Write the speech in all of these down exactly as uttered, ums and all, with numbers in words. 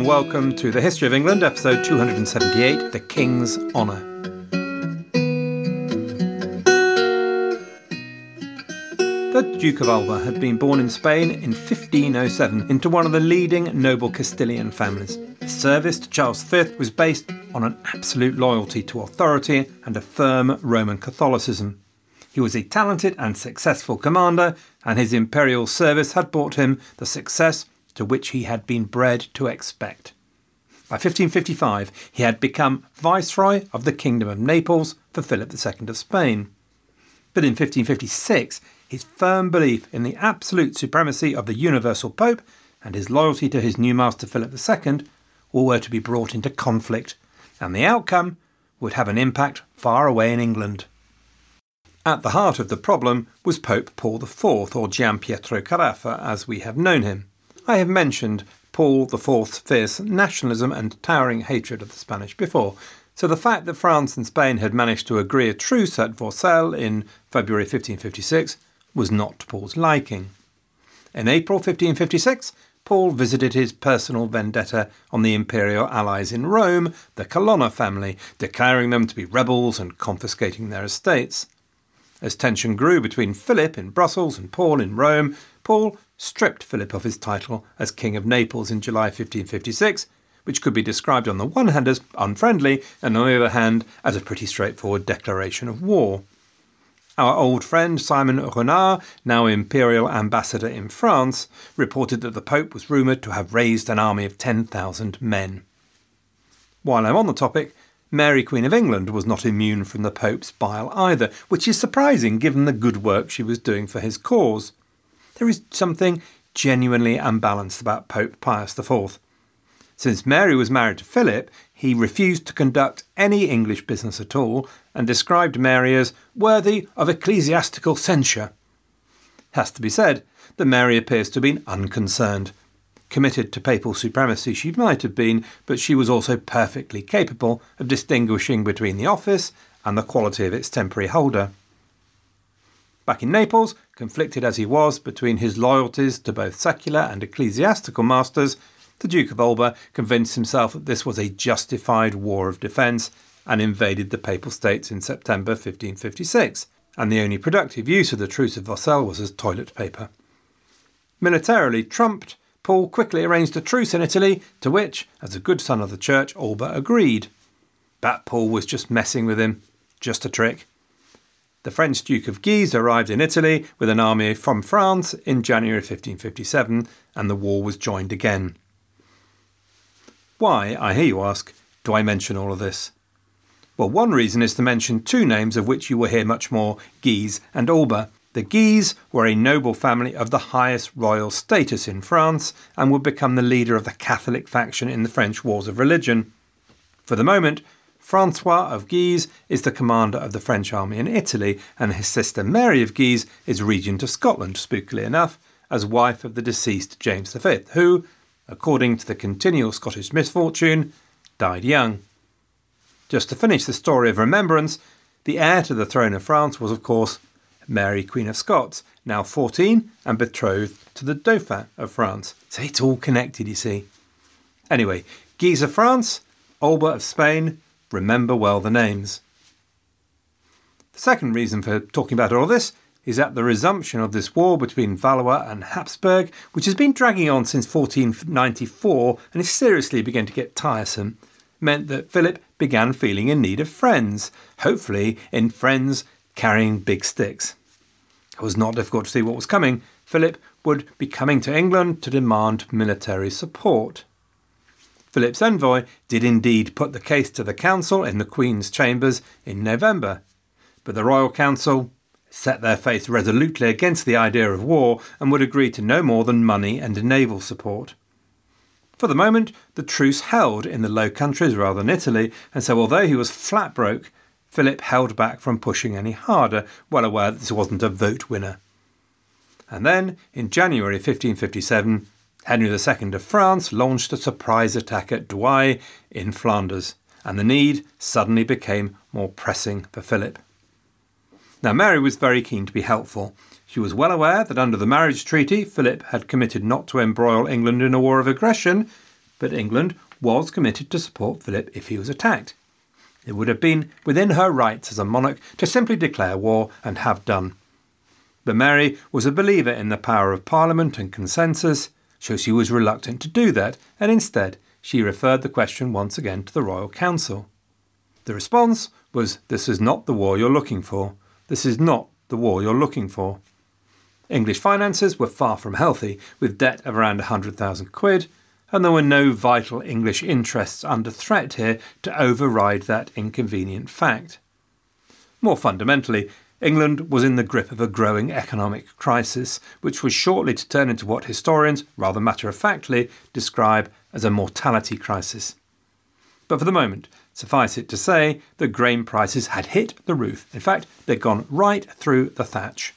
and welcome to The History of England, episode two hundred seventy-eight, The King's Honour. The Duke of Alba had been born in Spain in fifteen oh seven into one of the leading noble Castilian families. His service to Charles the Fifth was based on an absolute loyalty to authority and a firm Roman Catholicism. He was a talented and successful commander, and his imperial service had brought him the success to which he had been bred to expect. By fifteen fifty-five, he had become Viceroy of the Kingdom of Naples for Philip the Second of Spain. But in fifteen fifty-six, his firm belief in the absolute supremacy of the universal Pope and his loyalty to his new master Philip the Second all were to be brought into conflict, and the outcome would have an impact far away in England. At the heart of the problem was Pope Paul the Fourth, or Gian Pietro Carafa, as we have known him. I have mentioned Paul the Fourth's fierce nationalism and towering hatred of the Spanish before, so the fact that France and Spain had managed to agree a truce at Vaucelles in February fifteen fifty-six was not to Paul's liking. In April fifteen fifty-six, Paul visited his personal vendetta on the imperial allies in Rome, the Colonna family, declaring them to be rebels and confiscating their estates. As tension grew between Philip in Brussels and Paul in Rome, Paul stripped Philip of his title as King of Naples in July fifteen fifty-six, which could be described on the one hand as unfriendly and on the other hand as a pretty straightforward declaration of war. Our old friend Simon Renard, now imperial ambassador in France, reported that the Pope was rumoured to have raised an army of ten thousand men. While I'm on the topic, Mary Queen of England was not immune from the Pope's bile either, which is surprising given the good work she was doing for his cause. There is something genuinely unbalanced about Pope Pius the Fourth. Since Mary was married to Philip, he refused to conduct any English business at all and described Mary as worthy of ecclesiastical censure. It has to be said that Mary appears to have been unconcerned. Committed to papal supremacy she might have been, but she was also perfectly capable of distinguishing between the office and the quality of its temporary holder. Back in Naples, conflicted as he was between his loyalties to both secular and ecclesiastical masters, the Duke of Alba convinced himself that this was a justified war of defence and invaded the Papal States in September fifteen fifty-six, and the only productive use of the Truce of Vaucelles was as toilet paper. Militarily trumped, Paul quickly arranged a truce in Italy, to which, as a good son of the Church, Alba agreed. But Paul was just messing with him, just a trick. The French Duke of Guise arrived in Italy with an army from France in January fifteen fifty-seven, and the war was joined again. Why, I hear you ask, do I mention all of this? Well, one reason is to mention two names of which you will hear much more, Guise and Alba. The Guise were a noble family of the highest royal status in France and would become the leader of the Catholic faction in the French Wars of Religion. For the moment, Francois of Guise is the commander of the French army in Italy, and his sister Mary of Guise is regent of Scotland, spookily enough, as wife of the deceased James the Fifth, who, according to the continual Scottish misfortune, died young. Just to finish the story of remembrance, the heir to the throne of France was, of course, Mary Queen of Scots, now fourteen and betrothed to the Dauphin of France. So it's all connected, you see. Anyway, Guise of France, Alba of Spain, remember well the names. The second reason for talking about all this is that the resumption of this war between Valois and Habsburg, which has been dragging on since fourteen ninety-four and is seriously beginning to get tiresome, meant that Philip began feeling in need of friends, hopefully in friends carrying big sticks. It was not difficult to see what was coming. Philip would be coming to England to demand military support. Philip's envoy did indeed put the case to the council in the Queen's chambers in November, but the Royal Council set their face resolutely against the idea of war and would agree to no more than money and naval support. For the moment, the truce held in the Low Countries rather than Italy, and so although he was flat broke, Philip held back from pushing any harder, well aware that this wasn't a vote winner. And then, in January fifteen fifty-seven, Henry the Second of France launched a surprise attack at Douai in Flanders, and the need suddenly became more pressing for Philip. Now, Mary was very keen to be helpful. She was well aware that under the marriage treaty, Philip had committed not to embroil England in a war of aggression, but England was committed to support Philip if he was attacked. It would have been within her rights as a monarch to simply declare war and have done. But Mary was a believer in the power of Parliament and consensus, so she was reluctant to do that, and instead she referred the question once again to the Royal Council. The response was, "This is not the war you're looking for. This is not the war you're looking for." English finances were far from healthy, with debt of around one hundred thousand quid, and there were no vital English interests under threat here to override that inconvenient fact. More fundamentally, England was in the grip of a growing economic crisis, which was shortly to turn into what historians, rather matter-of-factly, describe as a mortality crisis. But for the moment, suffice it to say that grain prices had hit the roof. In fact, they'd gone right through the thatch.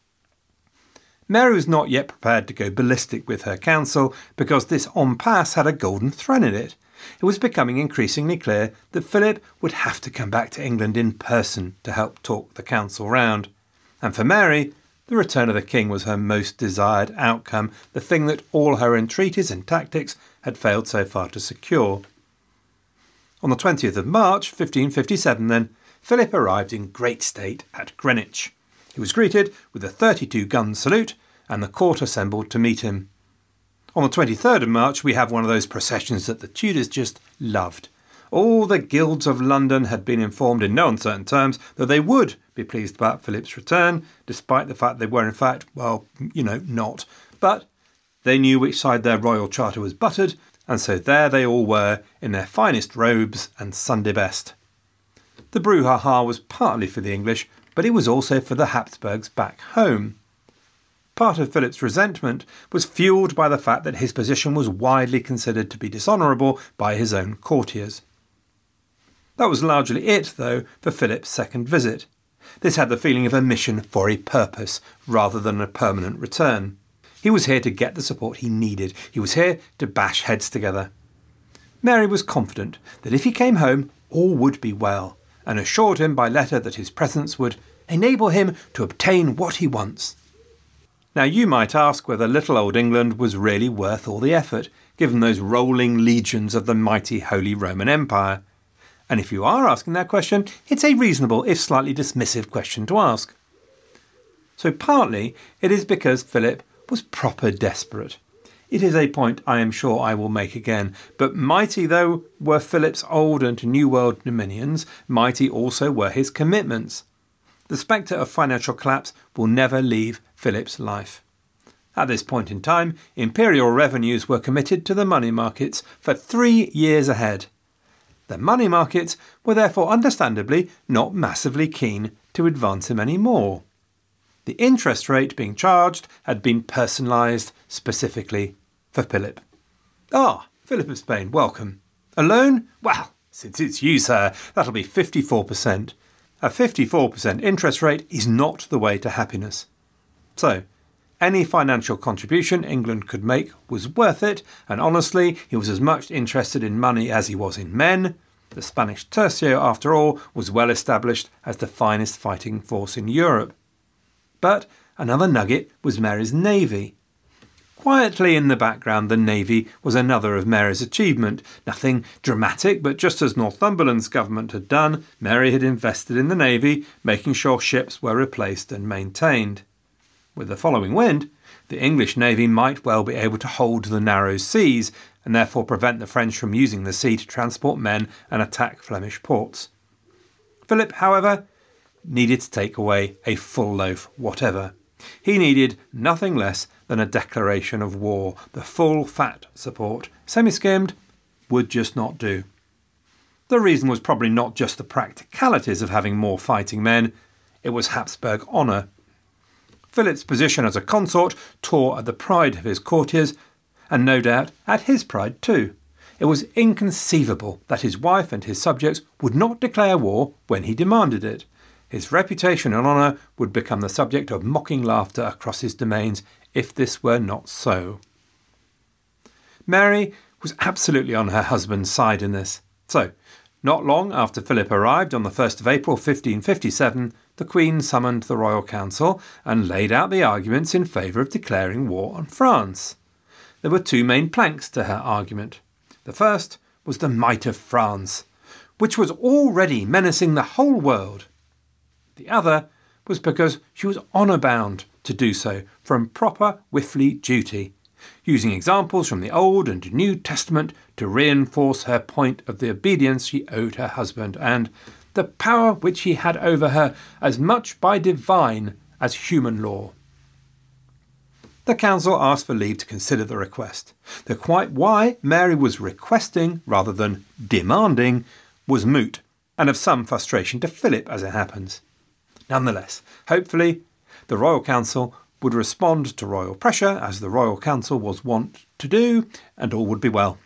Mary was not yet prepared to go ballistic with her council because this impasse had a golden thread in it. It was becoming increasingly clear that Philip would have to come back to England in person to help talk the council round. And for Mary, the return of the king was her most desired outcome, the thing that all her entreaties and tactics had failed so far to secure. On the twentieth of March, fifteen fifty-seven then, Philip arrived in great state at Greenwich. He was greeted with a thirty-two gun salute, and the court assembled to meet him. On the twenty-third of March, we have one of those processions that the Tudors just loved. All the guilds of London had been informed in no uncertain terms that they would be pleased about Philip's return, despite the fact they were in fact, well, you know, not. But they knew which side their royal charter was buttered, and so there they all were, in their finest robes and Sunday best. The brouhaha was partly for the English, but it was also for the Habsburgs back home. Part of Philip's resentment was fuelled by the fact that his position was widely considered to be dishonourable by his own courtiers. That was largely it, though, for Philip's second visit. This had the feeling of a mission for a purpose, rather than a permanent return. He was here to get the support he needed. He was here to bash heads together. Mary was confident that if he came home, all would be well, and assured him by letter that his presence would enable him to obtain what he wants. Now you might ask whether little old England was really worth all the effort, given those rolling legions of the mighty Holy Roman Empire. And if you are asking that question, it's a reasonable, if slightly dismissive question to ask. So partly it is because Philip was proper desperate. It is a point I am sure I will make again, but mighty though were Philip's old and New World dominions, mighty also were his commitments. The spectre of financial collapse will never leave Philip's life. At this point in time, imperial revenues were committed to the money markets for three years ahead. The money markets were therefore understandably not massively keen to advance him any more. The interest rate being charged had been personalised specifically for Philip. Ah, Philip of Spain, welcome. A loan? Well, since it's you, sir, that'll be fifty-four percent. A fifty-four percent interest rate is not the way to happiness. So, any financial contribution England could make was worth it, and honestly, he was as much interested in money as he was in men. The Spanish tercio, after all, was well established as the finest fighting force in Europe. But another nugget was Mary's navy. Quietly in the background, the navy was another of Mary's achievement. Nothing dramatic, but just as Northumberland's government had done, Mary had invested in the navy, making sure ships were replaced and maintained. With the following wind, the English navy might well be able to hold the narrow seas, and therefore prevent the French from using the sea to transport men and attack Flemish ports. Philip, however, needed to take away a full loaf whatever. He needed nothing less than a declaration of war. The full fat support, semi-skimmed, would just not do. The reason was probably not just the practicalities of having more fighting men, it was Habsburg honour. Philip's position as a consort tore at the pride of his courtiers, and no doubt at his pride too. It was inconceivable that his wife and his subjects would not declare war when he demanded it. His reputation and honour would become the subject of mocking laughter across his domains if this were not so. Mary was absolutely on her husband's side in this. So, not long after Philip arrived on the first of April fifteen fifty-seven, the Queen summoned the Royal Council and laid out the arguments in favour of declaring war on France. There were two main planks to her argument. The first was the might of France, which was already menacing the whole world. The other was because she was honour-bound to do so from proper wifely duty, using examples from the Old and New Testament to reinforce her point of the obedience she owed her husband and the power which he had over her as much by divine as human law. The council asked for leave to consider the request. The quite why Mary was requesting rather than demanding was moot, and of some frustration to Philip as it happens. Nonetheless, hopefully, the Royal Council would respond to royal pressure, as the Royal Council was wont to do, and all would be well.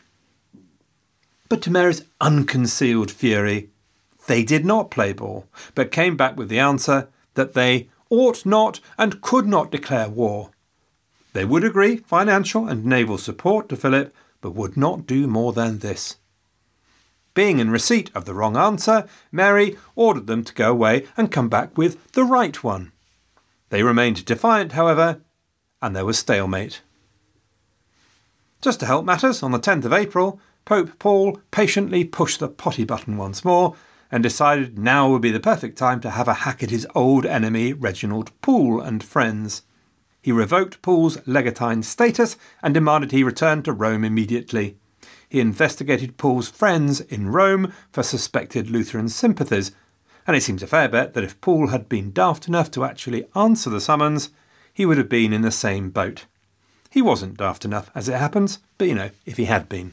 But to Mary's unconcealed fury, they did not play ball, but came back with the answer that they ought not and could not declare war. They would agree financial and naval support to Philip, but would not do more than this. Being in receipt of the wrong answer, Mary ordered them to go away and come back with the right one. They remained defiant, however, and there was stalemate. Just to help matters, on the tenth of April, Pope Paul patiently pushed the potty button once more and decided now would be the perfect time to have a hack at his old enemy Reginald Pole and friends. He revoked Pole's legatine status and demanded he return to Rome immediately. He investigated Pole's friends in Rome for suspected Lutheran sympathies, and it seems a fair bet that if Pole had been daft enough to actually answer the summons, he would have been in the same boat. He wasn't daft enough, as it happens, but you know, if he had been.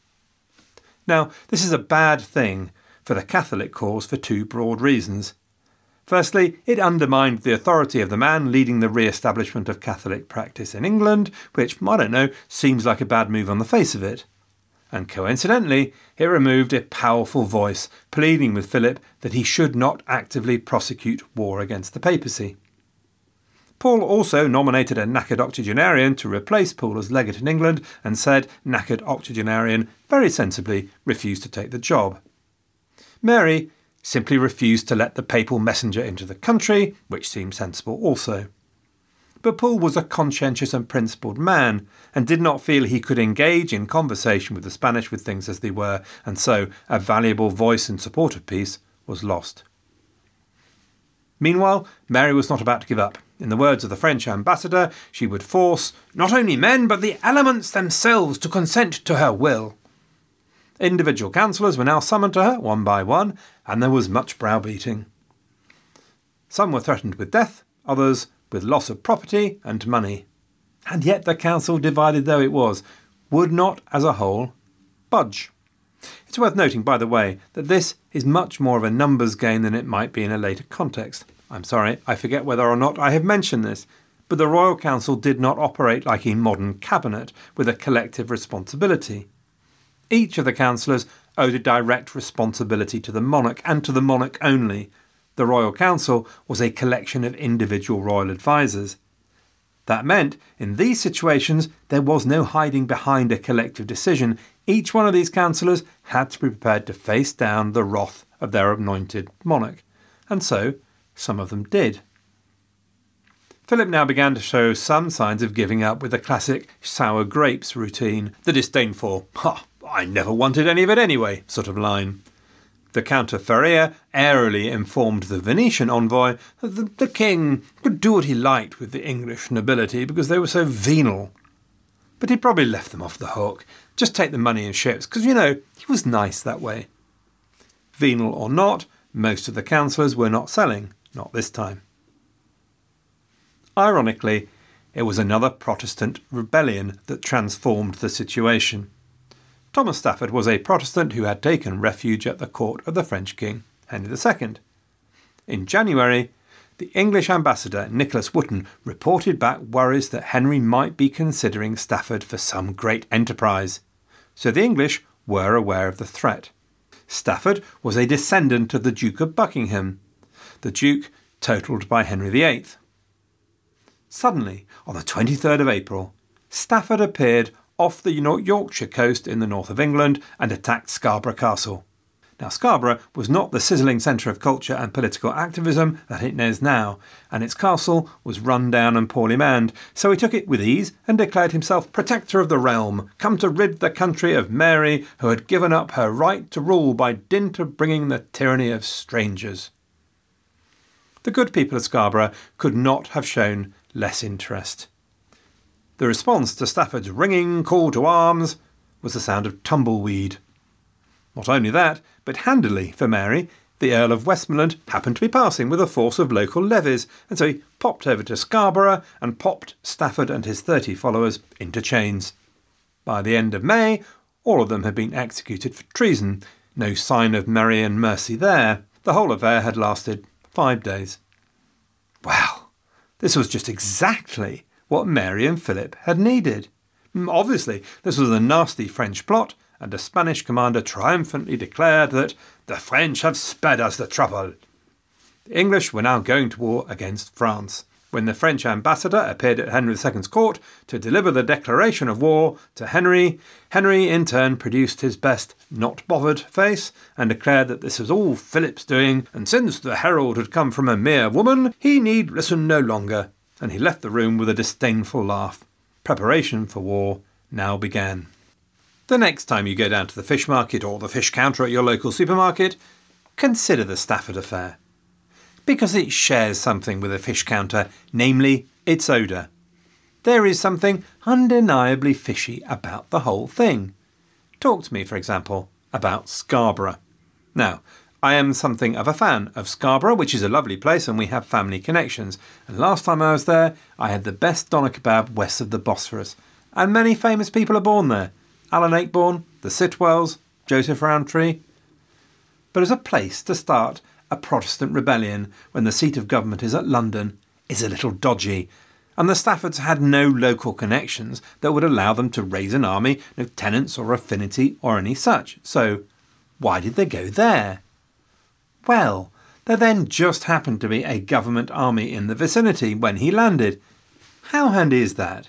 Now, this is a bad thing for the Catholic cause for two broad reasons. Firstly, it undermined the authority of the man leading the re-establishment of Catholic practice in England, which, I don't know, seems like a bad move on the face of it. And coincidentally, it removed a powerful voice pleading with Philip that he should not actively prosecute war against the papacy. Paul also nominated a knackered octogenarian to replace Paul as legate in England, and said knackered octogenarian very sensibly refused to take the job. Mary simply refused to let the papal messenger into the country, which seemed sensible also. But Paul was a conscientious and principled man, and did not feel he could engage in conversation with the Spanish with things as they were, and so a valuable voice in support of peace was lost. Meanwhile, Mary was not about to give up. In the words of the French ambassador, she would force not only men but the elements themselves to consent to her will. Individual councillors were now summoned to her, one by one, and there was much browbeating. Some were threatened with death, others with loss of property and money. And yet the council, divided though it was, would not, as a whole, budge. It's worth noting, by the way, that this is much more of a numbers game than it might be in a later context. I'm sorry, I forget whether or not I have mentioned this, but the Royal Council did not operate like a modern cabinet with a collective responsibility. Each of the councillors owed a direct responsibility to the monarch, and to the monarch only. The Royal Council was a collection of individual royal advisers. That meant, in these situations, there was no hiding behind a collective decision. Each one of these councillors had to be prepared to face down the wrath of their anointed monarch. And so, some of them did. Philip now began to show some signs of giving up with the classic sour grapes routine, the disdainful, ha, I never wanted any of it anyway, sort of line. The Count of Feria airily informed the Venetian envoy that the, the king could do what he liked with the English nobility because they were so venal. But he probably left them off the hook. Just take the money and ships, because, you know, he was nice that way. Venal or not, most of the councillors were not selling, not this time. Ironically, it was another Protestant rebellion that transformed the situation. Thomas Stafford was a Protestant who had taken refuge at the court of the French king, Henry the Second. In January, the English ambassador Nicholas Wotton reported back worries that Henry might be considering Stafford for some great enterprise. So the English were aware of the threat. Stafford was a descendant of the Duke of Buckingham, the Duke totalled by Henry the Eighth. Suddenly, on the twenty-third of April, Stafford appeared off the Yorkshire coast in the north of England and attacked Scarborough Castle. Now, Scarborough was not the sizzling centre of culture and political activism that it is now, and its castle was run down and poorly manned, so he took it with ease and declared himself protector of the realm, come to rid the country of Mary, who had given up her right to rule by dint of bringing the tyranny of strangers. The good people of Scarborough could not have shown less interest. The response to Stafford's ringing call to arms was the sound of tumbleweed. Not only that, but handily for Mary, the Earl of Westmoreland happened to be passing with a force of local levies, and so he popped over to Scarborough and popped Stafford and his thirty followers into chains. By the end of May, all of them had been executed for treason. No sign of merry and mercy there. The whole affair had lasted five days. Well, this was just exactly what Mary and Philip had needed. Obviously, this was a nasty French plot, and a Spanish commander triumphantly declared that the French have spared us the trouble. The English were now going to war against France. When the French ambassador appeared at Henry the Second's court to deliver the declaration of war to Henry, Henry in turn produced his best not bothered face and declared that this was all Philip's doing, and since the herald had come from a mere woman, he need listen no longer, and he left the room with a disdainful laugh. Preparation for war now began. The next time you go down to the fish market or the fish counter at your local supermarket, consider the Stafford affair. Because it shares something with a fish counter, namely its odour. There is something undeniably fishy about the whole thing. Talk to me, for example, about Scarborough. Now, I am something of a fan of Scarborough, which is a lovely place and we have family connections. And last time I was there, I had the best doner kebab west of the Bosphorus. And many famous people are born there. Alan Ayckbourn, the Sitwells, Joseph Rowntree. But as a place to start a Protestant rebellion when the seat of government is at London is a little dodgy, and the Staffords had no local connections that would allow them to raise an army, no tenants or affinity or any such. So why did they go there? Well, there then just happened to be a government army in the vicinity when he landed. How handy is that?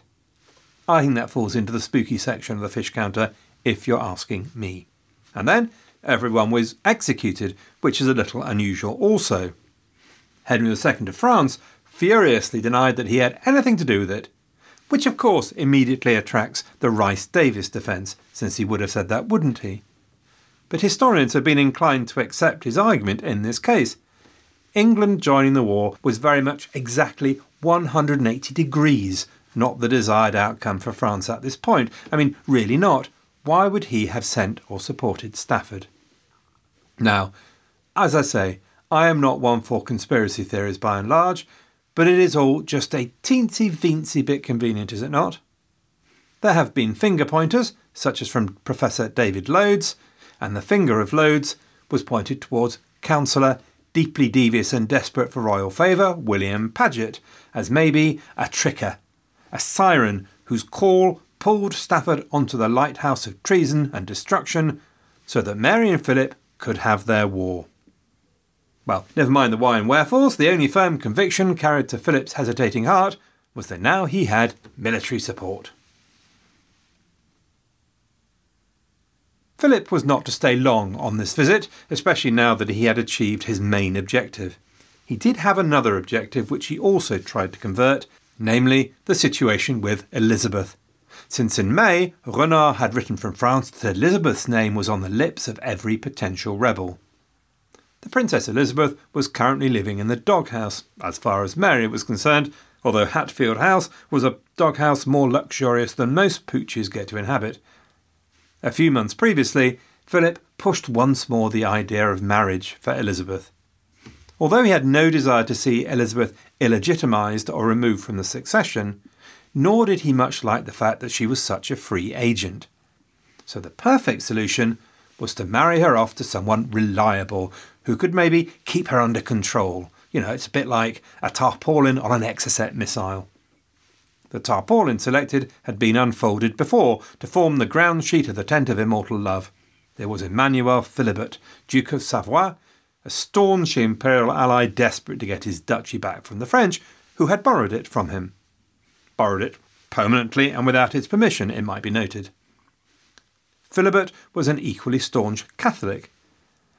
I think that falls into the spooky section of the fish counter, if you're asking me. And then everyone was executed, which is a little unusual also. Henry the Second of France furiously denied that he had anything to do with it, which of course immediately attracts the Rhys-Davies defence, since he would have said that, wouldn't he? But historians have been inclined to accept his argument in this case. England joining the war was very much exactly one hundred eighty degrees, not the desired outcome for France at this point. I mean, really not. Why would he have sent or supported Stafford? Now, as I say, I am not one for conspiracy theories by and large, but it is all just a teensy-weensy bit convenient, is it not? There have been finger pointers, such as from Professor David Loades, and the finger of Loades was pointed towards Councillor, deeply devious and desperate for royal favour, William Paget, as maybe a tricker, a siren whose call pulled Stafford onto the lighthouse of treason and destruction so that Mary and Philip could have their war. Well, never mind the why and wherefores, the only firm conviction carried to Philip's hesitating heart was that now he had military support. Philip was not to stay long on this visit, especially now that he had achieved his main objective. He did have another objective which he also tried to convert, namely the situation with Elizabeth. Since in May, Renard had written from France that Elizabeth's name was on the lips of every potential rebel. The Princess Elizabeth was currently living in the doghouse, as far as Mary was concerned, although Hatfield House was a doghouse more luxurious than most pooches get to inhabit. A few months previously, Philip pushed once more the idea of marriage for Elizabeth. Although he had no desire to see Elizabeth illegitimised or removed from the succession, nor did he much like the fact that she was such a free agent. So the perfect solution was to marry her off to someone reliable, who could maybe keep her under control. You know, it's a bit like a tarpaulin on an Exocet missile. The tarpaulin selected had been unfolded before to form the ground sheet of the tent of immortal love. There was Emmanuel Philibert, Duke of Savoy, a staunch imperial ally desperate to get his duchy back from the French, who had borrowed it from him. Borrowed it permanently and without his permission, it might be noted. Philibert was an equally staunch Catholic.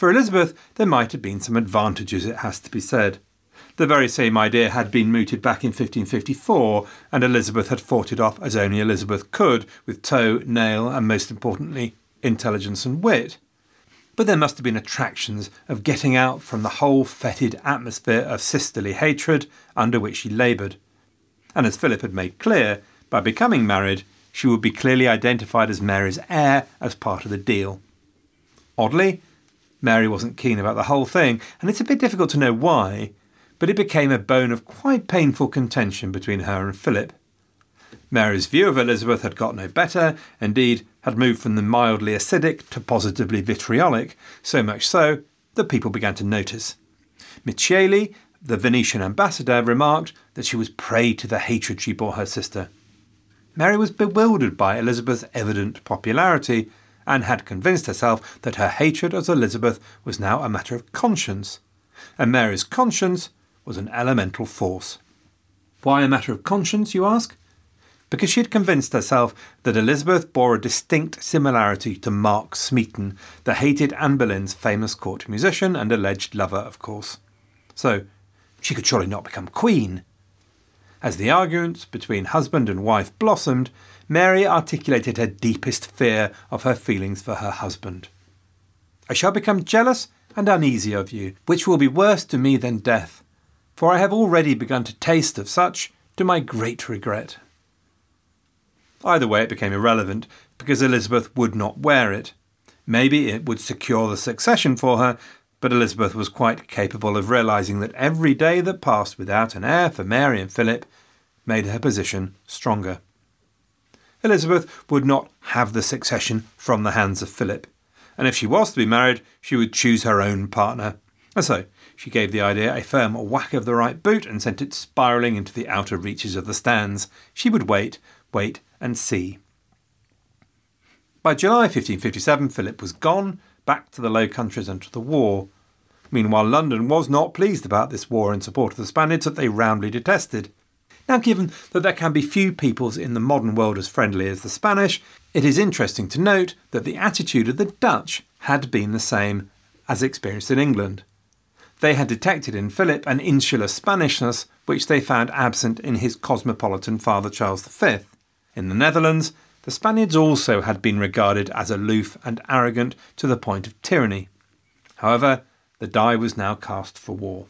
For Elizabeth, there might have been some advantages, it has to be said. The very same idea had been mooted back in fifteen fifty-four, and Elizabeth had fought it off as only Elizabeth could, with toe, nail, and most importantly, intelligence and wit. But there must have been attractions of getting out from the whole fetid atmosphere of sisterly hatred under which she laboured. And as Philip had made clear, by becoming married, she would be clearly identified as Mary's heir as part of the deal. Oddly, Mary wasn't keen about the whole thing, and it's a bit difficult to know why, but it became a bone of quite painful contention between her and Philip. Mary's view of Elizabeth had got no better, indeed had moved from the mildly acidic to positively vitriolic, so much so that people began to notice. Michieli, the Venetian ambassador, remarked that she was prey to the hatred she bore her sister. Mary was bewildered by Elizabeth's evident popularity and had convinced herself that her hatred of Elizabeth was now a matter of conscience, and Mary's conscience was an elemental force. Why a matter of conscience, you ask? Because she had convinced herself that Elizabeth bore a distinct similarity to Mark Smeaton, the hated Anne Boleyn's famous court musician and alleged lover, of course. So, she could surely not become queen. As the arguments between husband and wife blossomed, Mary articulated her deepest fear of her feelings for her husband. "I shall become jealous and uneasy of you, which will be worse to me than death, for I have already begun to taste of such, to my great regret." Either way, it became irrelevant, because Elizabeth would not wear it. Maybe it would secure the succession for her, but Elizabeth was quite capable of realising that every day that passed without an heir for Mary and Philip made her position stronger. Elizabeth would not have the succession from the hands of Philip, and if she was to be married, she would choose her own partner. And so she gave the idea a firm whack of the right boot and sent it spiralling into the outer reaches of the stands. She would wait, wait and see. By July fifteen fifty-seven, Philip was gone, back to the Low Countries and to the war. Meanwhile, London was not pleased about this war in support of the Spaniards that they roundly detested. Now, given that there can be few peoples in the modern world as friendly as the Spanish, it is interesting to note that the attitude of the Dutch had been the same as experienced in England. They had detected in Philip an insular Spanishness which they found absent in his cosmopolitan father Charles the Fifth. In the Netherlands, the Spaniards also had been regarded as aloof and arrogant to the point of tyranny. However, the die was now cast for war.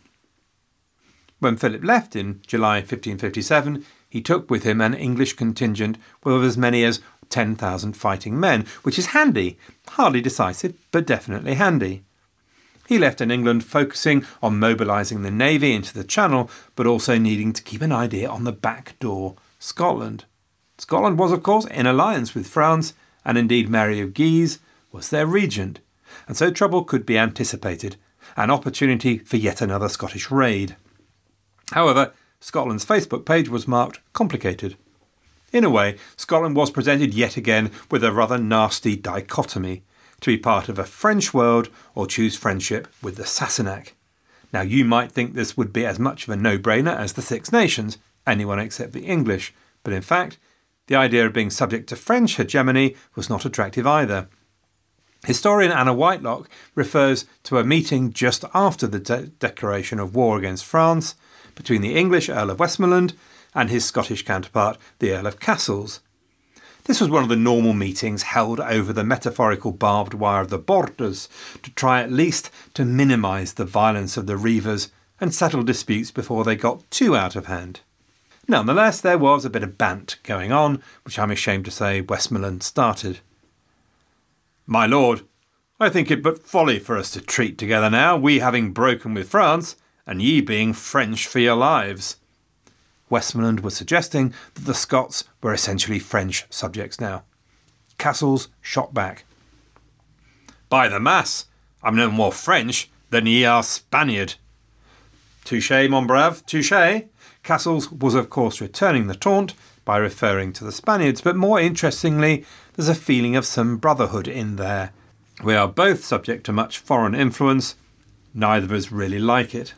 When Philip left in July fifteen fifty-seven, he took with him an English contingent with as many as ten thousand fighting men, which is handy, hardly decisive, but definitely handy. He left in England focusing on mobilising the navy into the Channel, but also needing to keep an idea on the back door, Scotland. Scotland was, of course, in alliance with France, and indeed Mary of Guise was their regent, and so trouble could be anticipated, an opportunity for yet another Scottish raid. However, Scotland's Facebook page was marked complicated. In a way, Scotland was presented yet again with a rather nasty dichotomy, to be part of a French world or choose friendship with the Sassenach. Now, you might think this would be as much of a no-brainer as the Six Nations, anyone except the English, but in fact, the idea of being subject to French hegemony was not attractive either. Historian Anna Whitelock refers to a meeting just after the de- declaration of war against France between the English Earl of Westmoreland and his Scottish counterpart, the Earl of Castles. This was one of the normal meetings held over the metaphorical barbed wire of the borders to try at least to minimise the violence of the reivers and settle disputes before they got too out of hand. Nonetheless, there was a bit of bant going on, which I'm ashamed to say Westmoreland started. "My lord, I think it but folly for us to treat together now, we having broken with France, and ye being French for your lives." Westmoreland was suggesting that the Scots were essentially French subjects now. Castles shot back. "By the mass, I'm no more French than ye are Spaniard." "Touché, mon brave, touché." Castles was of course returning the taunt by referring to the Spaniards, but more interestingly, there's a feeling of some brotherhood in there. We are both subject to much foreign influence, neither of us really like it.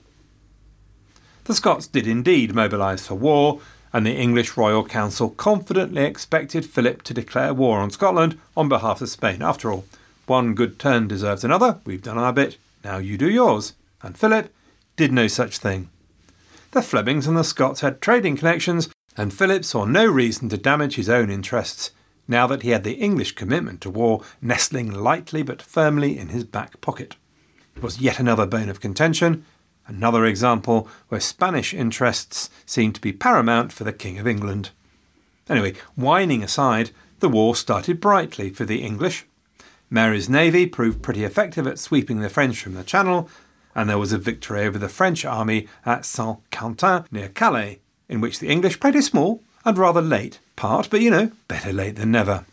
The Scots did indeed mobilise for war, and the English Royal Council confidently expected Philip to declare war on Scotland on behalf of Spain. After all, one good turn deserves another. We've done our bit, now you do yours. And Philip did no such thing. The Flemings and the Scots had trading connections, and Philip saw no reason to damage his own interests, now that he had the English commitment to war nestling lightly but firmly in his back pocket. It was yet another bone of contention, another example where Spanish interests seemed to be paramount for the King of England. Anyway, whining aside, the war started brightly for the English. Mary's navy proved pretty effective at sweeping the French from the Channel, and there was a victory over the French army at Saint-Quentin near Calais, in which the English played a small and rather late part, but you know, better late than never.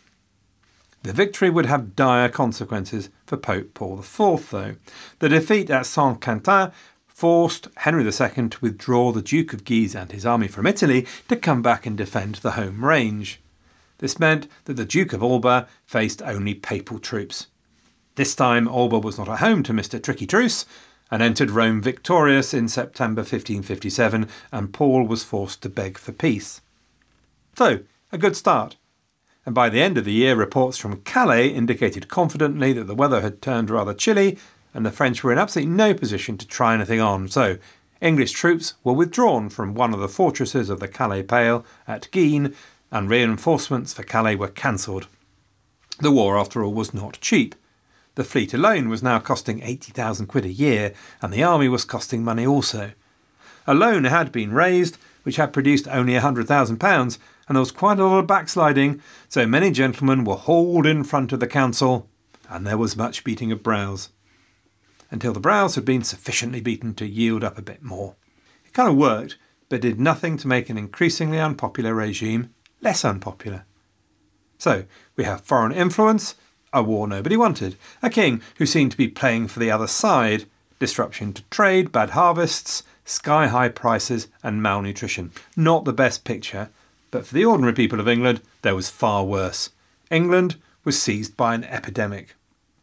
The victory would have dire consequences for Pope Paul the Fourth, though. The defeat at Saint-Quentin forced Henry the Second to withdraw the Duke of Guise and his army from Italy to come back and defend the home range. This meant that the Duke of Alba faced only papal troops. This time Alba was not at home to Mister Tricky Truce, and entered Rome victorious in September fifteen fifty-seven, and Paul was forced to beg for peace. So, a good start. And by the end of the year, reports from Calais indicated confidently that the weather had turned rather chilly, and the French were in absolutely no position to try anything on. So, English troops were withdrawn from one of the fortresses of the Calais Pale at Guisnes, and reinforcements for Calais were cancelled. The war, after all, was not cheap. The fleet alone was now costing eighty thousand quid a year, and the army was costing money also. A loan had been raised, which had produced only one hundred thousand pounds, and there was quite a lot of backsliding, so many gentlemen were hauled in front of the council, and there was much beating of brows. Until the brows had been sufficiently beaten to yield up a bit more. It kind of worked, but did nothing to make an increasingly unpopular regime less unpopular. So, we have foreign influence, a war nobody wanted, a king who seemed to be playing for the other side, disruption to trade, bad harvests, sky-high prices and malnutrition. Not the best picture, but for the ordinary people of England, there was far worse. England was seized by an epidemic.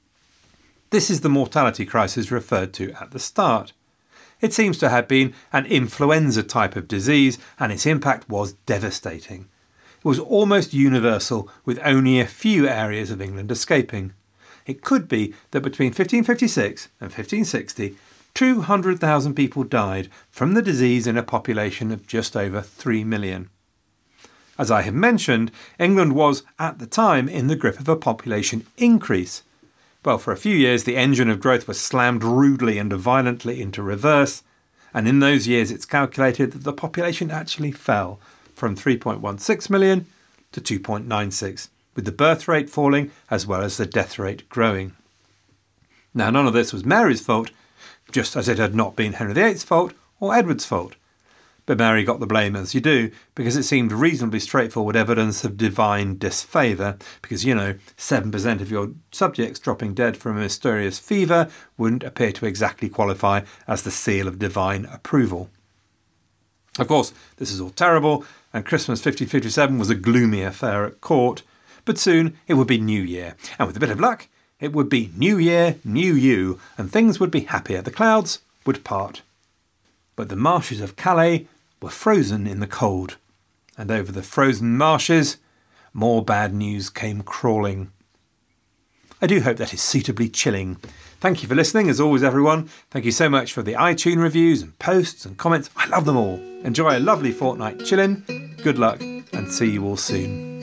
This is the mortality crisis referred to at the start. It seems to have been an influenza type of disease, and its impact was devastating. It was almost universal, with only a few areas of England escaping. It could be that between fifteen fifty-six and fifteen sixty, two hundred thousand people died from the disease in a population of just over three million. As I have mentioned, England was, at the time, in the grip of a population increase. Well, for a few years the engine of growth was slammed rudely and violently into reverse, and in those years it's calculated that the population actually fell from three point one six million to two point nine six, with the birth rate falling as well as the death rate growing. Now, none of this was Mary's fault, just as it had not been Henry the Eighth's fault or Edward's fault. But Mary got the blame, as you do, because it seemed reasonably straightforward evidence of divine disfavour, because, you know, seven percent of your subjects dropping dead from a mysterious fever wouldn't appear to exactly qualify as the seal of divine approval. Of course, this is all terrible, and Christmas fifteen fifty-seven was a gloomy affair at court, but soon it would be New Year, and with a bit of luck, it would be New Year, New You, and things would be happier. The clouds would part. But the marshes of Calais were frozen in the cold, and over the frozen marshes, more bad news came crawling. I do hope that is suitably chilling. Thank you for listening, as always, everyone. Thank you so much for the iTunes reviews and posts and comments. I love them all. Enjoy a lovely fortnight chilling. Good luck, and see you all soon.